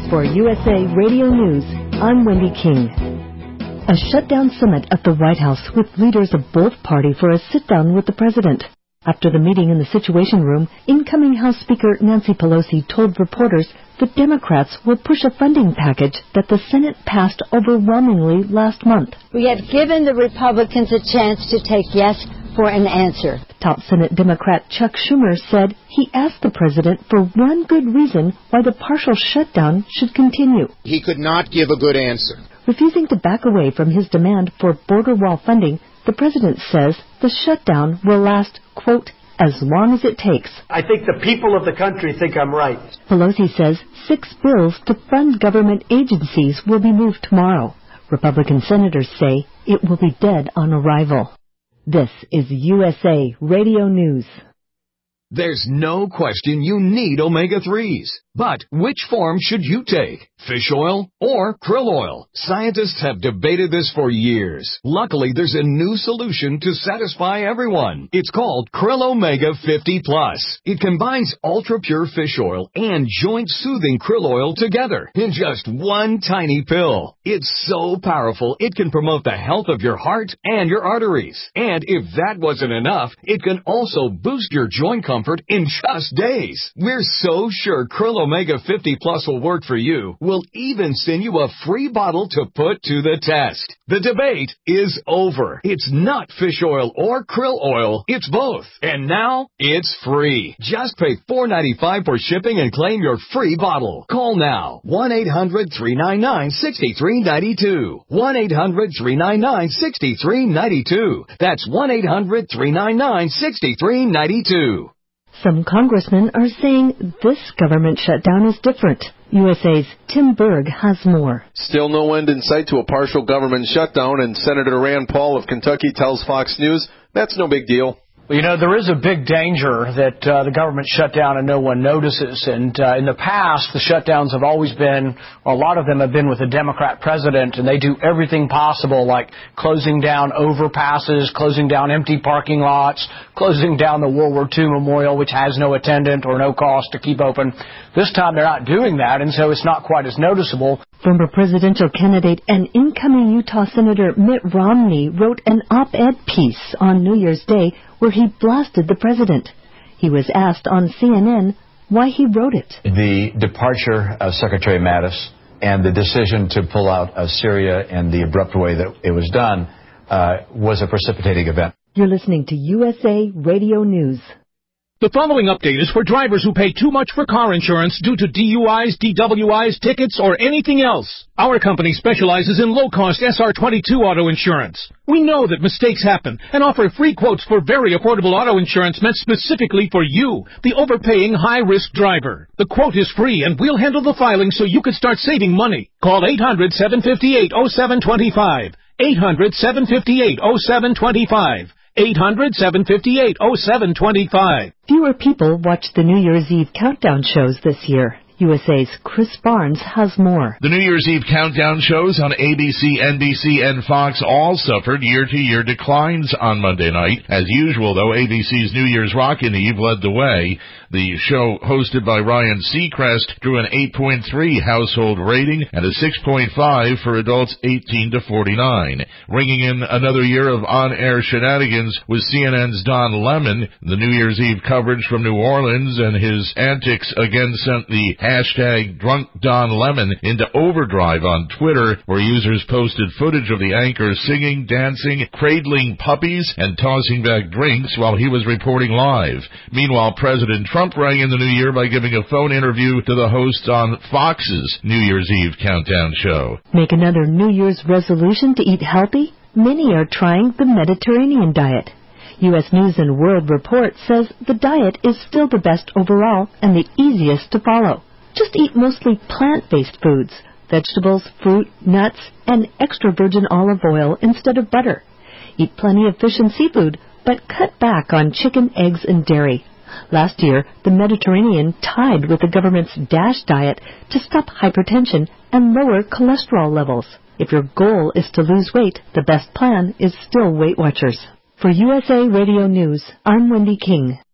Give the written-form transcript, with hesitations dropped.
For USA Radio News, I'm Wendy King. A shutdown summit at the White House with leaders of both parties for a sit-down with the president. After the meeting in the Situation Room, incoming House Speaker Nancy Pelosi told reporters the Democrats will push a funding package that the Senate passed overwhelmingly last month. We have given the Republicans a chance to take yes for an answer. Top Senate Democrat Chuck Schumer said he asked the president for one good reason why the partial shutdown should continue. He could not give a good answer. Refusing to back away from his demand for border wall funding, the president says the shutdown will last, quote, as long as it takes. I think the people of the country think I'm right. Pelosi says 6 bills to fund government agencies will be moved tomorrow. Republican senators say it will be dead on arrival. This is USA Radio News. There's no question you need omega-3s. But which form should you take? Fish oil or krill oil? Scientists have debated this for years. Luckily, there's a new solution to satisfy everyone. It's called Krill Omega 50 Plus. It combines ultra-pure fish oil and joint-soothing krill oil together in just one tiny pill. It's so powerful, it can promote the health of your heart and your arteries. And if that wasn't enough, it can also boost your joint comfort in just days. We're so sure Krill Omega 50 Plus will work for you. We'll even send you a free bottle to put to the test. The debate is over. It's not fish oil or krill oil. It's both. And now, it's free. Just pay $4.95 for shipping and claim your free bottle. Call now. 1-800-399-6392. 1-800-399-6392. That's 1-800-399-6392. Some congressmen are saying this government shutdown is different. USA's Tim Berg has more. Still no end in sight to a partial government shutdown, and Senator Rand Paul of Kentucky tells Fox News that's no big deal. Well, you know, there is a big danger that the government shut down and no one notices. And in the past, the shutdowns have always been, or a lot of them have been with a Democrat president, and they do everything possible, like closing down overpasses, closing down empty parking lots, closing down the World War II Memorial, which has no attendant or no cost to keep open. This time they're not doing that, and so it's not quite as noticeable. Former presidential candidate and incoming Utah Senator Mitt Romney wrote an op-ed piece on New Year's Day where he blasted the president. He was asked on CNN why he wrote it. The departure of Secretary Mattis and the decision to pull out of Syria in the abrupt way that it was done was a precipitating event. You're listening to USA Radio News. The following update is for drivers who pay too much for car insurance due to DUIs, DWIs, tickets, or anything else. Our company specializes in low-cost SR22 auto insurance. We know that mistakes happen and offer free quotes for very affordable auto insurance meant specifically for you, the overpaying high-risk driver. The quote is free, and we'll handle the filing so you can start saving money. Call 800-758-0725. 800-758-0725. 800-758-0725. Fewer people watched the New Year's Eve countdown shows this year. USA's Chris Barnes has more. The New Year's Eve countdown shows on ABC, NBC, and Fox all suffered year-to-year declines on Monday night. As usual, though, ABC's New Year's Rockin' Eve led the way. The show, hosted by Ryan Seacrest, drew an 8.3 household rating and a 6.5 for adults 18 to 49. Ringing in another year of on-air shenanigans was CNN's Don Lemon. The New Year's Eve coverage from New Orleans and his antics again sent the hashtag Drunk Don Lemon into overdrive on Twitter, where users posted footage of the anchor singing, dancing, cradling puppies, and tossing back drinks while he was reporting live. Meanwhile, President Trump rang in the new year by giving a phone interview to the hosts on Fox's New Year's Eve countdown show. Make another New Year's resolution to eat healthy? Many are trying the Mediterranean diet. U.S. News and World Report says the diet is still the best overall and the easiest to follow. Just eat mostly plant-based foods, vegetables, fruit, nuts, and extra virgin olive oil instead of butter. Eat plenty of fish and seafood, but cut back on chicken, eggs, and dairy. Last year, the Mediterranean tied with the government's DASH diet to stop hypertension and lower cholesterol levels. If your goal is to lose weight, the best plan is still Weight Watchers. For USA Radio News, I'm Wendy King.